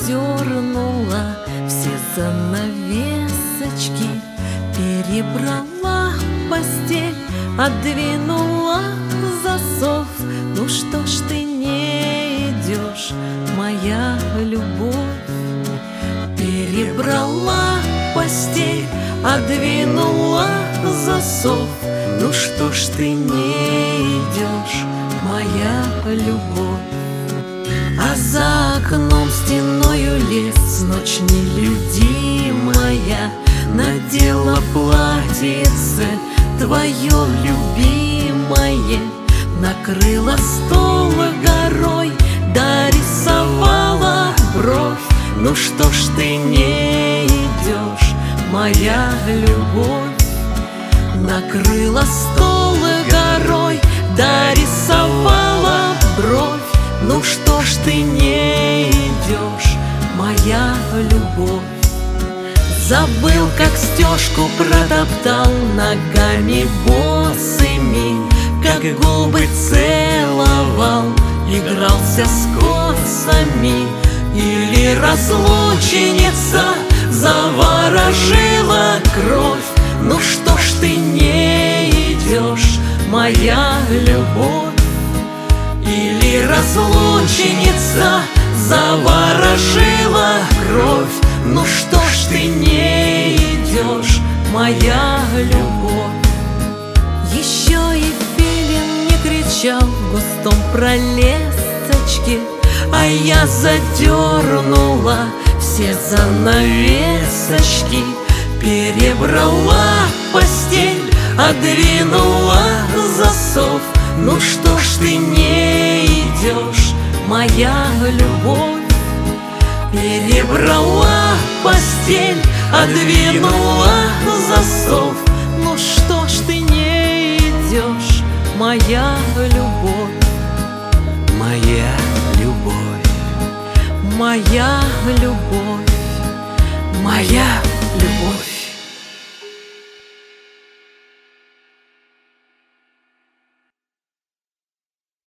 задернула все занавесочки, перебрала постель, отдвинула засов. Ну что ж ты не идешь, моя любовь? Перебрала постель, отдвинула засов. Ну что ж ты не идешь, моя любовь? А за окном стеною лес, ночь нелюдимая, надела платьице твое любимое, накрыла стол горой, дорисовала бровь. Ну что ж ты не идешь, моя любовь? Накрыла стол горой, дорисовала бровь. Ну что ж ты не идешь, моя любовь? Забыл, как стежку протоптал ногами босыми, как губы целовал, игрался с косами. Или разлученица заворожила кровь. Ну что ж ты не идешь, моя любовь? Или разлученица заворожила кровь. Ну что ж ты не идешь, моя любовь? Еще и филин не кричал в густом пролесочке, а я задернула все занавесочки, перебрала постель, отдвинула засов. Ну что ж ты не идешь, моя любовь? Перебрала постель, отдвинула засов. Ну что ж ты не идешь, моя любовь? Моя любовь, моя любовь, моя